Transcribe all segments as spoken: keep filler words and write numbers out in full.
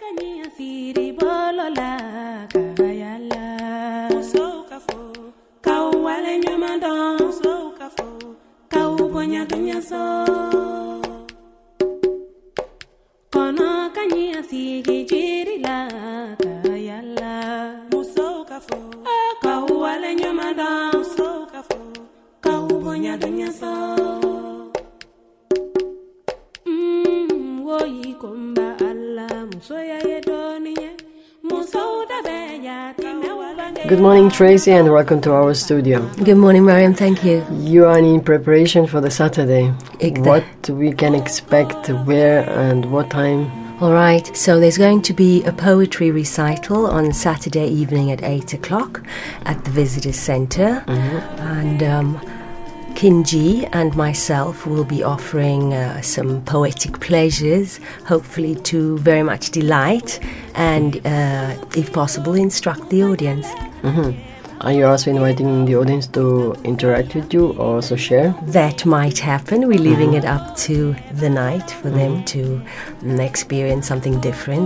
Good morning, Tracy, and welcome to our studio. Good morning, Mariam. Thank you. You are in preparation for the Saturday. Exactly. What we can expect, where and what time? All right. So there's going to be a poetry recital on Saturday evening at eight o'clock at the Visitors Centre. Mm-hmm. And um, Kinji and myself will be offering uh, some poetic pleasures, hopefully to very much delight and, uh, if possible, instruct the audience. Mm-hmm. Are you also inviting the audience to interact with you or also share? That might happen. We're leaving mm-hmm. it up to the night for mm-hmm. them to um, experience something different.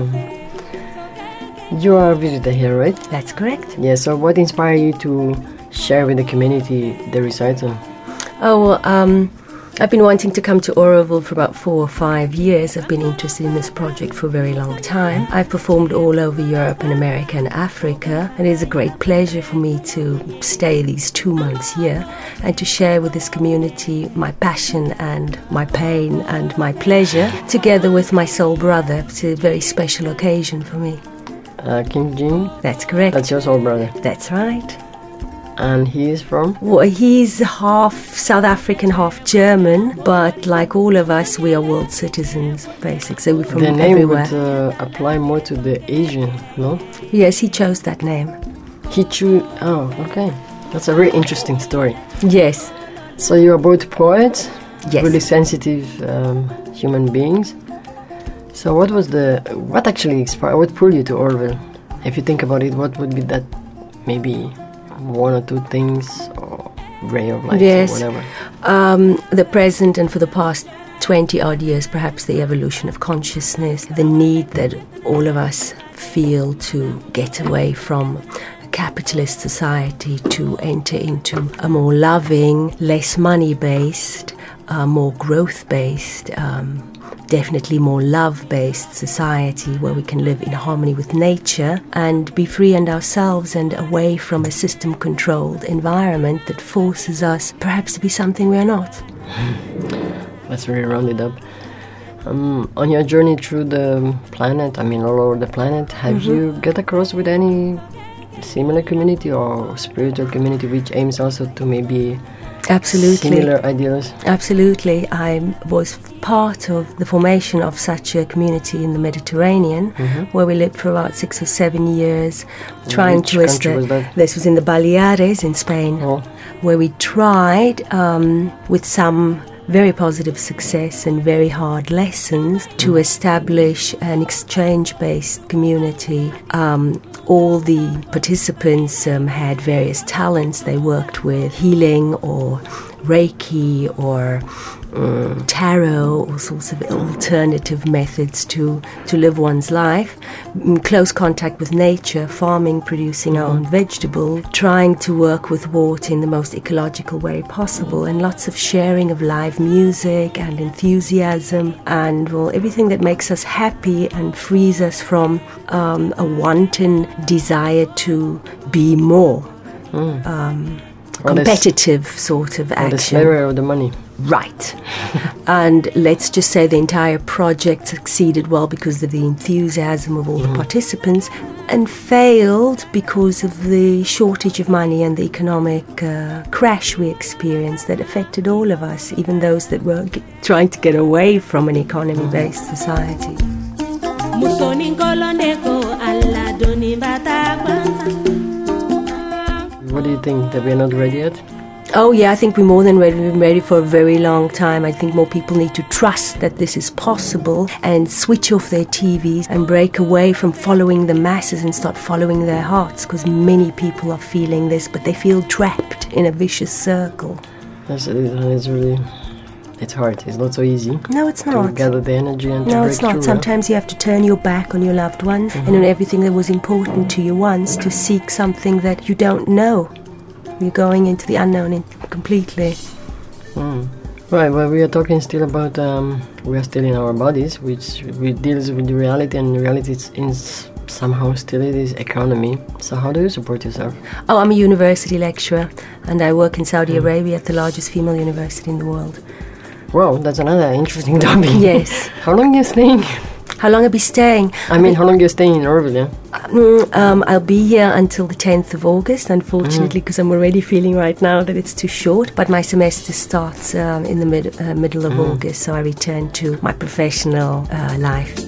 Mm-hmm. You are a visitor here, right? That's correct. Yeah, so what inspired you to share with the community the recital? Oh, um, I've been wanting to come to Oroville for about four or five years. I've been interested in this project for a very long time. I've performed all over Europe and America and Africa, and it is a great pleasure for me to stay these two months here and to share with this community my passion and my pain and my pleasure, together with my soul brother. It's a very special occasion for me. Uh, King Jin? That's correct. That's your soul brother? That's right. And he is from? Well, he's half South African, half German, but like all of us, we are world citizens, basically. So we're from the name everywhere. would uh, apply more to the Asian, no? Yes, he chose that name. He chose... Oh, okay. That's a very interesting story. Yes. So you are both poets, yes. really sensitive um, human beings. So what was the... What actually inspired... What pulled you to Oroville? If you think about it, what would be that maybe... one or two things or ray of light yes. or whatever? Um, the present and for the past twenty odd years, perhaps the evolution of consciousness, the need that all of us feel to get away from a capitalist society, to enter into a more loving, less money-based, uh, more growth-based, um, definitely more love-based society where we can live in harmony with nature and be free and ourselves and away from a system-controlled environment that forces us perhaps to be something we are not. That's very rounded up. Um, on your journey through the planet, I mean all over the planet, have mm-hmm. you get across with any similar community or spiritual community which aims also to maybe... Absolutely. Similar ideas? Absolutely. I was part of the formation of such a community in the Mediterranean, mm-hmm. where we lived for about six or seven years, trying Which to... Which country was that? This was in the Baleares in Spain, oh. where we tried, um, with some very positive success and very hard lessons, mm. to establish an exchange-based community. Um, all the participants um, had various talents. They worked with healing or Reiki or um, tarot, all sorts of alternative methods to, to live one's life. In close contact with nature, farming, producing our own vegetable, trying to work with water in the most ecological way possible, and lots of sharing of live music and enthusiasm and, well, everything that makes us happy and frees us from um, a wanton desire to be more. Mm. Um, competitive sort of action. The slavery of the money. Right. And let's just say the entire project succeeded well because of the enthusiasm of all mm. the participants, and failed because of the shortage of money and the economic uh, crash we experienced that affected all of us, even those that were g- trying to get away from an economy-based mm. society. What do you think? That we're not ready yet? Oh yeah, I think we're more than ready. We've been ready for a very long time. I think more people need to trust that this is possible and switch off their T Vs and break away from following the masses and start following their hearts, because many people are feeling this, but they feel trapped in a vicious circle. Yes, it is. It's really it's hard. It's not so easy. No, it's To not. gather the energy and to No, break it's not. through. Sometimes you have to turn your back on your loved ones Mm-hmm. and on everything that was important to you once to seek something that you don't know. You're going into the unknown in- completely. Mm. Right, well, we are talking still about, um, we are still in our bodies, which we deals with the reality, and reality is, is somehow still it is economy. So how do you support yourself? Oh, I'm a university lecturer and I work in Saudi Mm. Arabia at the largest female university in the world. Well, that's another interesting topic. Yes. How long are you staying? How long I'll be staying? I mean, how long are you staying in Orville? Yeah? Mm, um, I'll be here until the tenth of August, unfortunately, because I'm already feeling right now that it's too short. But my semester starts um, in the mid, uh, middle of Mm. August, so I return to my professional uh, life.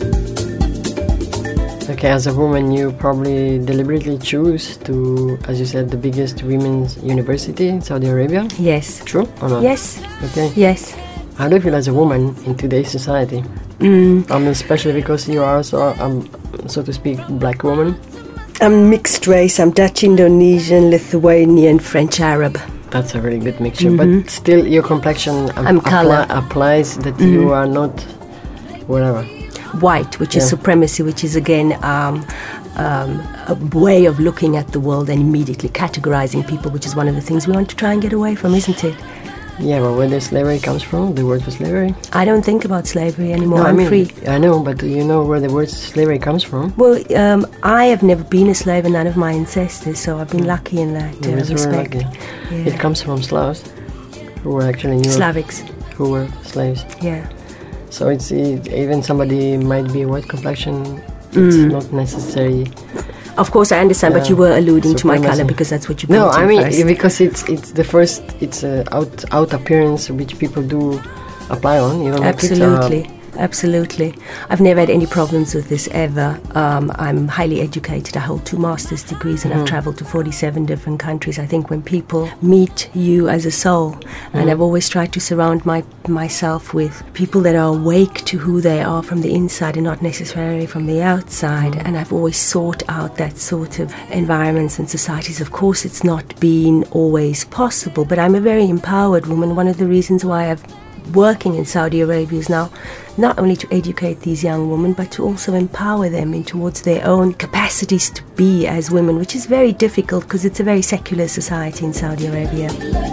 Okay, as a woman, you probably deliberately choose to, as you said, the biggest women's university in Saudi Arabia. Yes. True or not? Yes. Okay. Yes. How do you feel as a woman in today's society? Mm. I mean, especially because you are also, um, so to speak, black woman. I'm mixed race. I'm Dutch, Indonesian, Lithuanian, French, Arab. That's a really good mixture. Mhm. But still, your complexion um, I'm colour. applies that Mhm. you are not whatever. White, which is Yeah. supremacy, which is again um, um, a way of looking at the world and immediately categorizing people, which is one of the things we want to try and get away from, isn't it? Yeah, but where the slavery comes from, the word for slavery. I don't think about slavery anymore. No, I I'm mean, free. I know, but do you know where the word slavery comes from? Well, um, I have never been a slave, and none of my ancestors, so I've been lucky in that uh, It was very respect. lucky. Yeah. It comes from Slavs, who were actually in Europe, Slavics, who were slaves. yeah. So it's it, even somebody might be a white complexion. It's Mm. not necessary. Of course, I understand, but Yeah. you were alluding to my Supremacy. color because that's what you No, brought I in mean first. because it's it's the first it's a out out appearance which people do apply on. You know, like it's, uh, Absolutely, absolutely. I've never had any problems with this ever. Um, I'm highly educated. I hold two master's degrees and Mhm. I've traveled to forty-seven different countries. I think when people meet you as a soul, and Mhm. I've always tried to surround my myself with people that are awake to who they are from the inside and not necessarily from the outside. Mhm. And I've always sought out that sort of environments and societies. Of course, it's not been always possible, but I'm a very empowered woman. One of the reasons why I've working in Saudi Arabia is now not only to educate these young women, but to also empower them in towards their own capacities to be as women, which is very difficult because it's a very secular society in Saudi Arabia.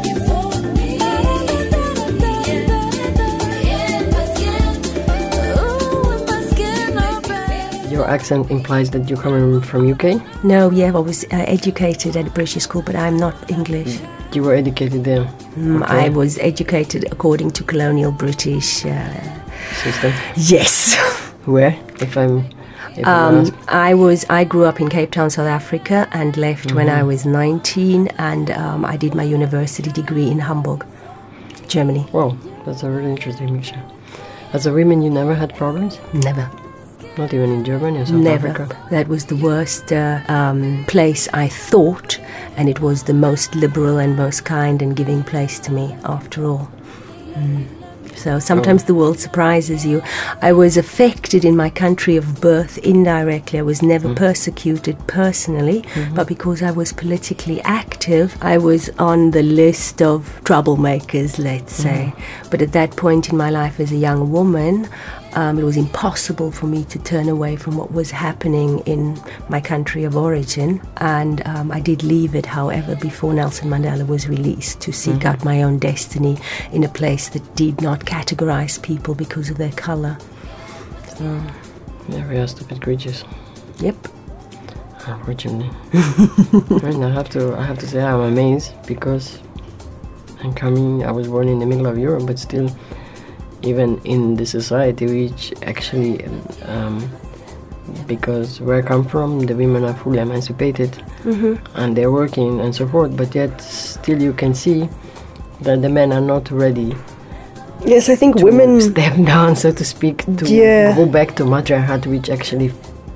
Your accent implies that you're coming from U K. No, yeah, I was uh, educated at a British school, but I'm not English. You were educated there. Mm, Okay. I was educated according to colonial British. Uh, System. yes. Where, if I'm. If I'm Um, asked? I was. I grew up in Cape Town, South Africa, and left when I Mhm. was nineteen. And um, I did my university degree in Hamburg, Germany. Wow, that's a really interesting mixture. As a woman, you never had problems? Never, Not even in Germany or South never. Africa? That was the worst uh, um, place I thought, and it was the most liberal and most kind and giving place to me. After all. Mm. So sometimes Oh. the world surprises you. I was affected in my country of birth indirectly. I was never Mm. persecuted personally, Mhm. but because I was politically active, I was on the list of troublemakers, let's say. But at that point in my life as a young woman, um, it was impossible for me to turn away from what was happening in my country of origin. And um, I did leave it, however, before Nelson Mandela was released to seek Mhm. out my own destiny in a place that did not categorize people because of their color. So, Yeah, we are stupid creatures. yep. Unfortunately. And I have to I have to say I'm amazed because I'm coming I was born in the middle of Europe, but still even in the society which actually um, because where I come from the women are fully emancipated Mm-hmm. and they're working and so forth, but yet still you can see that the men are not ready Yes, I think to women. step down, so to speak, to Yeah. go back to matriarchat, which actually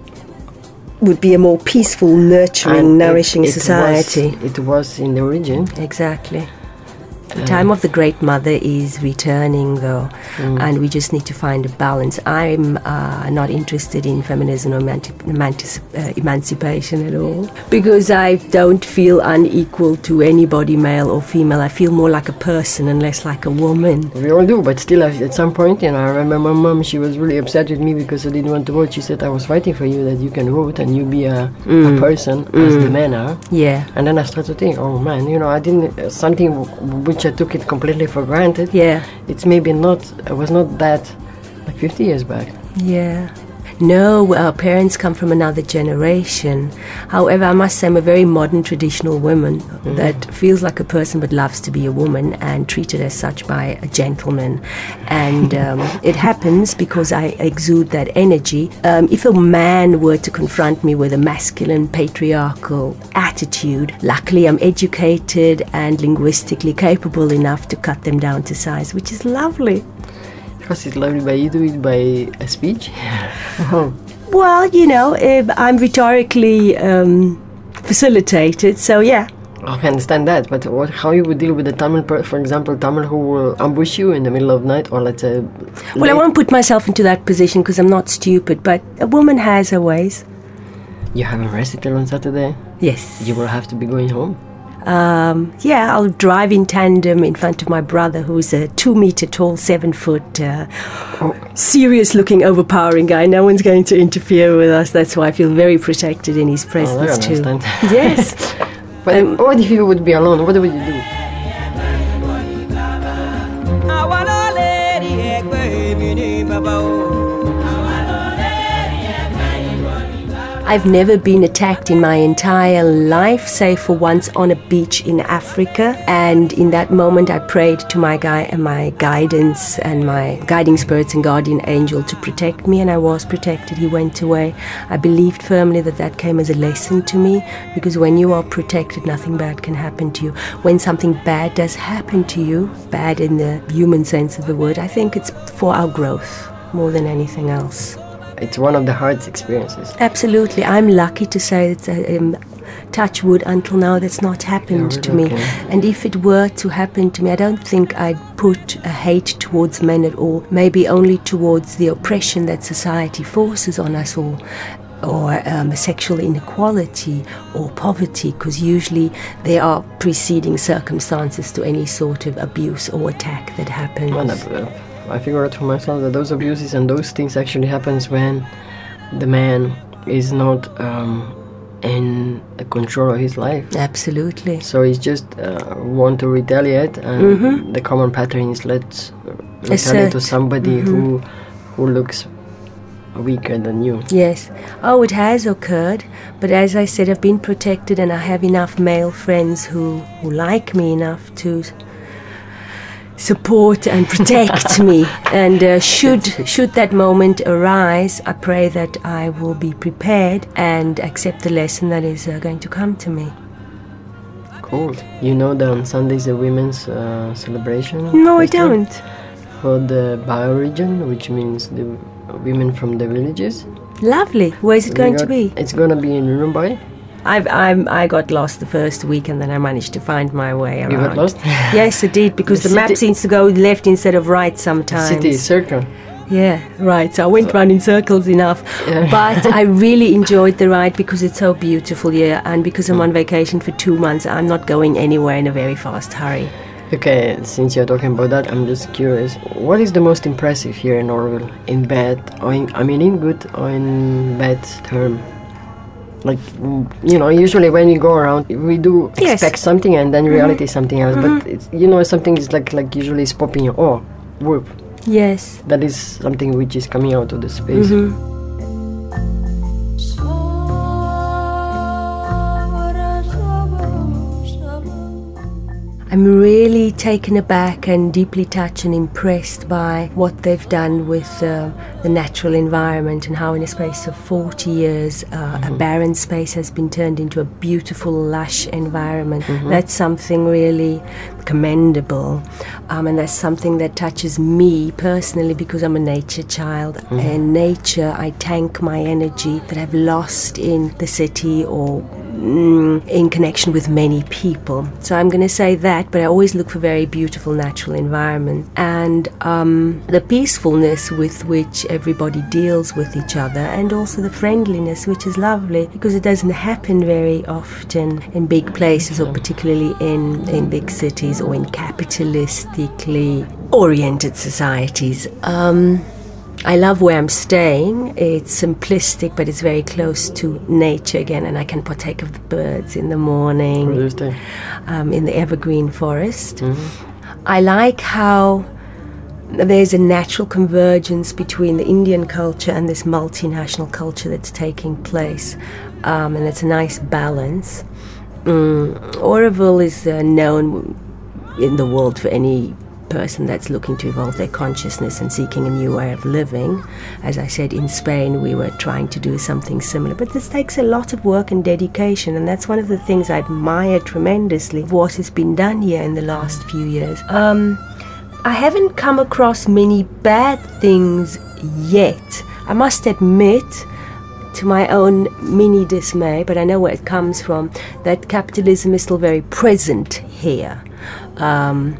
would be a more peaceful, nurturing, and it- nourishing it society. was, it was in the origin. Exactly. The time of the Great Mother is returning, though, mm. and we just need to find a balance. I'm uh, not interested in feminism or emanci- emanci- uh, emancipation at all, because I don't feel unequal to anybody, male or female. I feel more like a person and less like a woman. We all do, but still, at some point, you know, I remember my mom, she was really upset with me because I didn't want to vote. She said, I was fighting for you, that you can vote and you be a, mm. a person mm. as the men are. Yeah. And then I started to think, oh man, you know, I didn't, uh, something which I took it completely for granted. Yeah. It's maybe not, it was not that like fifty years back. Yeah. No, our parents come from another generation. However, I must say I'm a very modern, traditional woman mm-hmm. that feels like a person but loves to be a woman and treated as such by a gentleman. And um, it happens because I exude that energy. Um, if a man were to confront me with a masculine, patriarchal attitude, luckily I'm educated and linguistically capable enough to cut them down to size, which is lovely. Because it's lovely, but you do it by a speech? Well, you know, I'm rhetorically um, facilitated, so yeah. I can understand that, but what, how you would deal with a Tamil, per, for example, Tamil who will ambush you in the middle of the night, or let's say... Well, late. I won't put myself into that position because I'm not stupid, but a woman has her ways. You have a recital on Saturday? Yes. You will have to be going home? Um, yeah, I'll drive in tandem in front of my brother, who's a two meter tall, seven foot, uh, oh. serious looking, overpowering guy. No one's going to interfere with us. That's why I feel very protected in his presence, oh, too. Yes. But um, what if you would be alone? What would you do? I've never been attacked in my entire life, save for once on a beach in Africa. And in that moment, I prayed to my guy and my guidance and my guiding spirits and guardian angel to protect me, and I was protected. He went away. I believed firmly that that came as a lesson to me, because when you are protected, nothing bad can happen to you. When something bad does happen to you, bad in the human sense of the word, I think it's for our growth more than anything else. It's one of the hardest experiences. Absolutely. I'm lucky to say that, um, touch wood, until now that's not happened yeah, to okay. me. And if it were to happen to me, I don't think I'd put a hate towards men at all, maybe only towards the oppression that society forces on us all, or um, sexual inequality or poverty, because usually there are preceding circumstances to any sort of abuse or attack that happens. Well, I figure out for myself that those abuses and those things actually happens when the man is not um, in the control of his life. Absolutely. So he's just uh, want to retaliate, and mm-hmm. the common pattern is let's retaliate Assert. to somebody mm-hmm. who who looks weaker than you. Yes. Oh, it has occurred, but as I said, I've been protected, and I have enough male friends who, who like me enough to support and protect me, and uh, should should that moment arise, I pray that I will be prepared and accept the lesson that is uh, going to come to me. Cool. You know that on Sunday is a women's uh, celebration? No, I don't. For the Bao region, which means the women from the villages. Lovely. Where is it going got, to be? It's going to be in Mumbai. I've, I'm, I got lost the first week, and then I managed to find my way around. You got lost? Yes, I did, because the, the map seems to go left instead of right sometimes. The city is circle. Yeah, right. So I went so, round in circles enough. Yeah. But I really enjoyed the ride because it's so beautiful here, and because I'm on vacation for two months, I'm not going anywhere in a very fast hurry. Okay, since you're talking about that, I'm just curious. What is the most impressive here in Orville? In bad, or in, I mean in good or in bad term? Like, you know, usually when we go around, we do expect yes. something, and then reality mm-hmm. is something else. Mm-hmm. But, it's, you know, something is like, like usually it's popping, oh, whoop. Yes. That is something which is coming out of the space. Mm-hmm. I'm really taken aback and deeply touched and impressed by what they've done with uh, the natural environment, and how in a space of forty years uh, mm-hmm. a barren space has been turned into a beautiful, lush environment. Mm-hmm. That's something really commendable, um, and that's something that touches me personally, because I'm a nature child. Mm-hmm. And nature, I tank my energy that I've lost in the city or mm, in connection with many people. So I'm going to say that, but I always look for very beautiful natural environment and um, the peacefulness with which everybody deals with each other, and also the friendliness, which is lovely because it doesn't happen very often in big places, or particularly in, in big cities or in capitalistically oriented societies. Um, I love where I'm staying. It's simplistic, but it's very close to nature again, and I can partake of the birds in the morning. Where do you stay? Um, in the evergreen forest. Mm-hmm. I like how there's a natural convergence between the Indian culture and this multinational culture that's taking place, um, and it's a nice balance. Mm, Oroville is uh, known in the world for any person that's looking to evolve their consciousness and seeking a new way of living. As I said, in Spain we were trying to do something similar, but this takes a lot of work and dedication, and that's one of the things I admire tremendously, what has been done here in the last few years. Um, I haven't come across many bad things yet, I must admit, to my own mini dismay, but I know where it comes from, that capitalism is still very present here. Um,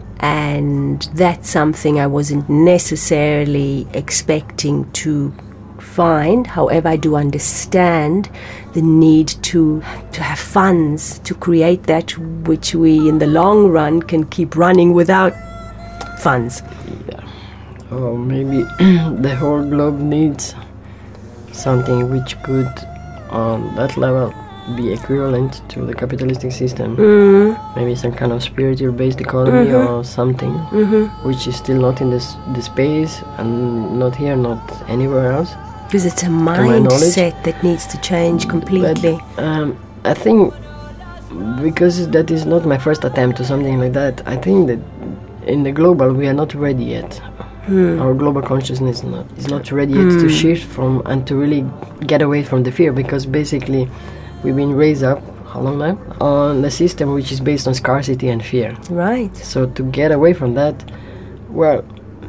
and that's something I wasn't necessarily expecting to find. However, I do understand the need to to have funds to create that which we in the long run can keep running without funds. Yeah. Or maybe the whole globe needs something which could on that level be equivalent to the capitalistic system. Mm. Maybe some kind of spiritual based economy Mm-hmm. or something, Mm-hmm. which is still not in this the space and not here, not anywhere else. Because it's a my knowledge. mindset that needs to change completely. But, um, I think because that is not my first attempt to something like that, I think that in the global we are not ready yet. Mm. Our global consciousness is not, is not ready yet Mm. to shift from and to really get away from the fear, because basically we've been raised up, how long now? On a system which is based on scarcity and fear. Right. So to get away from that, well,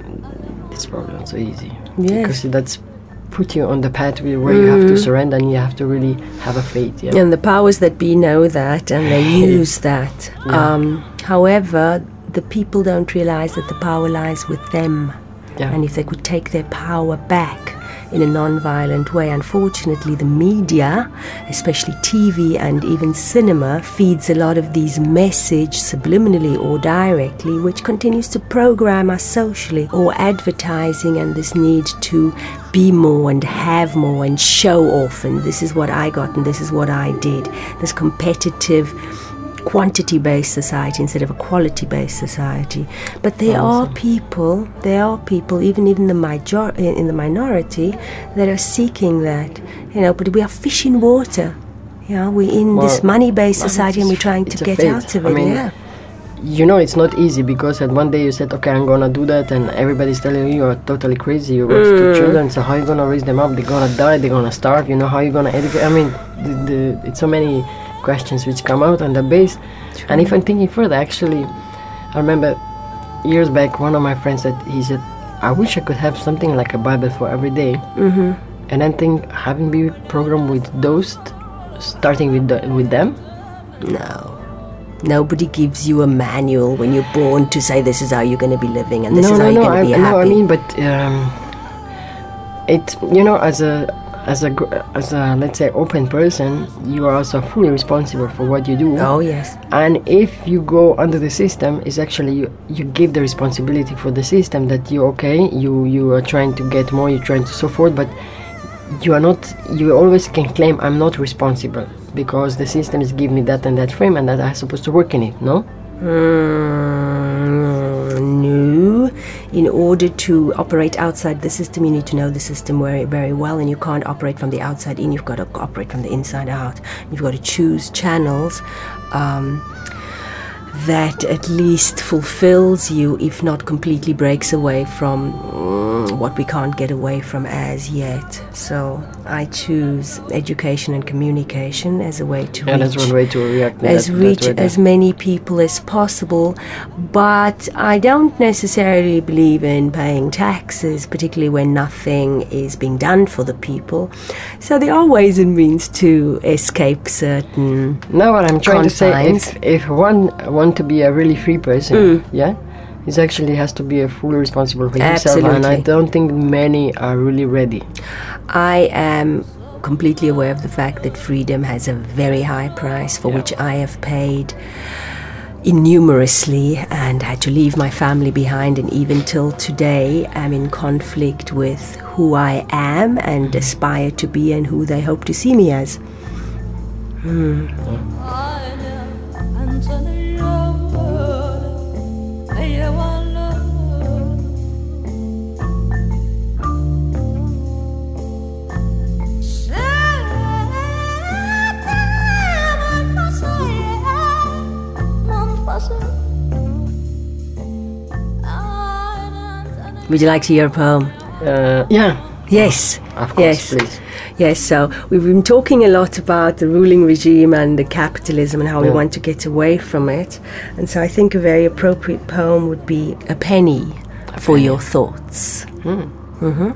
it's probably not so easy. Yes. Because that's put you on the path where where you have to Mm. surrender and you have to really have a faith. Yeah. And the powers that be know that, and they use that. Yeah. Um, however, the people don't realize that the power lies with them. Yeah. And if they could take their power back in a non-violent way, unfortunately the media, especially T V and even cinema, feeds a lot of these messages subliminally or directly, which continues to program us socially, or advertising and this need to be more and have more and show off, and this is what I got and this is what I did. This competitive quantity-based society instead of a quality-based society. But there are people, there are people, even in the major, in the minority, that are seeking that. You know, but we are fish in water. Yeah, we're in Well, this money-based well, society, and we're trying it's to a get fate. out of I it. mean, yeah. You know, it's not easy, because at one day you said, okay, I'm gonna do that, and everybody's telling you you're totally crazy. You got Mm. two children, so how you gonna raise them up? They're gonna die, they're gonna starve. You know, how you gonna educate? I mean, the, the, it's so many questions which come out on the base. And if I'm thinking further, actually, I remember years back, one of my friends said, he said, I wish I could have something like a Bible for every day. Mm-hmm. And I think having been programmed with those, starting with the, with them. No. Nobody gives you a manual when you're born to say this is how you're going to be living and this no, is no, how you're no, going to be I, happy. no, I mean, but um, it, you know, as a, as a, gr- as a, let's say, open person, you are also fully responsible for what you do. Oh, yes. And if you go under the system, it's actually you, you give the responsibility for the system that you okay, you you are trying to get more, you're trying to so forth, but you are not. You always can claim I'm not responsible because the system is giving me that and that frame, and that I'm supposed to work in it. No. Mm, no. In order to operate outside the system, you need to know the system very, very well, and you can't operate from the outside in. You've got to operate from the inside out. You've got to choose channels um, that at least fulfills you, if not completely breaks away from mm, what we can't get away from as yet. So I choose education and communication as a way to yeah, reach, that's one way to react. as that, reach that as many people as possible. But I don't necessarily believe in paying taxes, particularly when nothing is being done for the people. So there are ways and means to escape certain No, what I'm trying confines. to say, if, if one want to be a really free person, Mm. yeah, it actually has to be a fully responsible for himself, Absolutely. and I don't think many are really ready. I am completely aware of the fact that freedom has a very high price, for Yeah. which I have paid innumerously and had to leave my family behind, and even till today I'm in conflict with who I am and aspire to be and who they hope to see me as. Hmm. Would you like to hear a poem? Uh, yeah, Yes. of course, Yes. please. Yes, so we've been talking a lot about the ruling regime and the capitalism and how we Yeah. want to get away from it. And so I think a very appropriate poem would be A Penny for penny. Your Thoughts. Mm. Mm-hmm.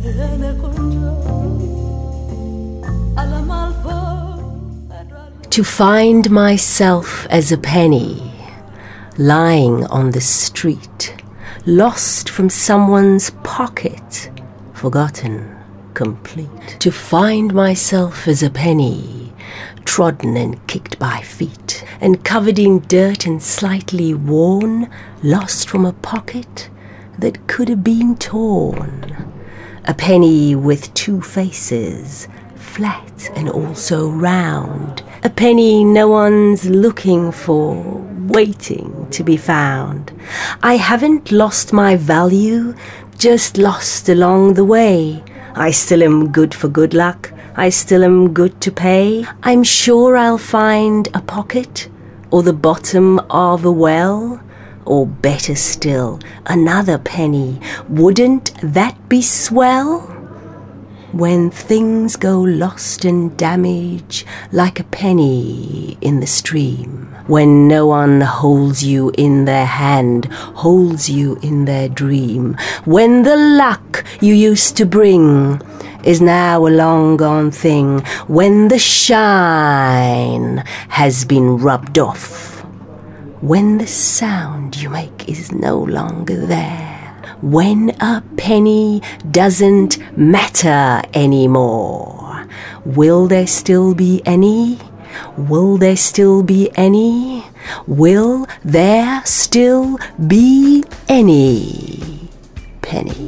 To find myself as a penny lying on the street, lost from someone's pocket, forgotten, complete. To find myself as a penny, trodden and kicked by feet, and covered in dirt and slightly worn, lost from a pocket that could have been torn. A penny with two faces, flat and also round. A penny no one's looking for, waiting to be found. I haven't lost my value, just lost along the way. I still am good for good luck. I still am good to pay. I'm sure I'll find a pocket or the bottom of a well. Or better still, another penny. Wouldn't that be swell? When things go lost and damaged like a penny in the stream. When no one holds you in their hand, holds you in their dream. When the luck you used to bring is now a long gone thing. When the shine has been rubbed off. When the sound you make is no longer there. When a penny doesn't matter anymore. Will there still be any? Will there still be any? Will there still be any penny?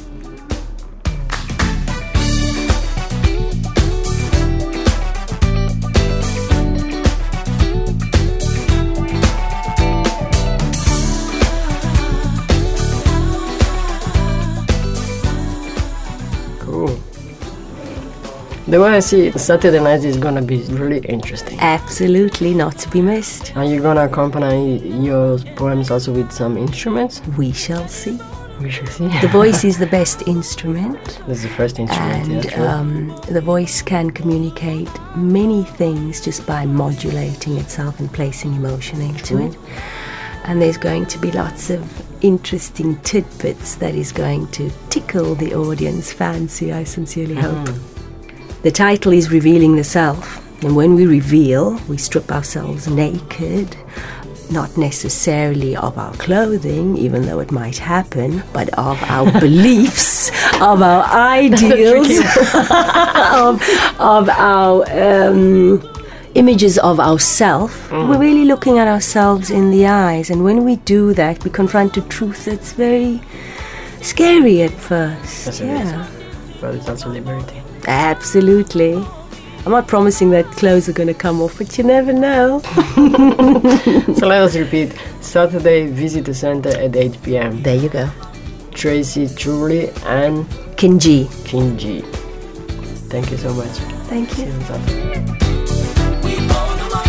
The way I see it, Saturday night is gonna be really interesting. Absolutely not to be missed. Are you gonna accompany your poems also with some instruments? We shall see. We shall see. The voice is the best instrument. That's the first instrument, And yeah, true. um, the voice can communicate many things just by modulating itself and placing emotion into True. it. And there's going to be lots of interesting tidbits that is going to tickle the audience fancy, I sincerely hope. Mhm. The title is Revealing the Self, and when we reveal, we strip ourselves naked, not necessarily of our clothing, even though it might happen, but of our beliefs, of our ideals, of, of our um, images of ourselves. Mm. We're really looking at ourselves in the eyes, and when we do that, we confront a truth that's very scary at first. Yes, it yeah. is. But it's also liberating. Absolutely. I'm not promising that clothes are going to come off, but you never know. So let us repeat. Saturday, visit the center at eight p.m. There you go. Tracy, Julie, and Kinji. Kinji. Thank you so much. Thank See you. you on Saturday. We all know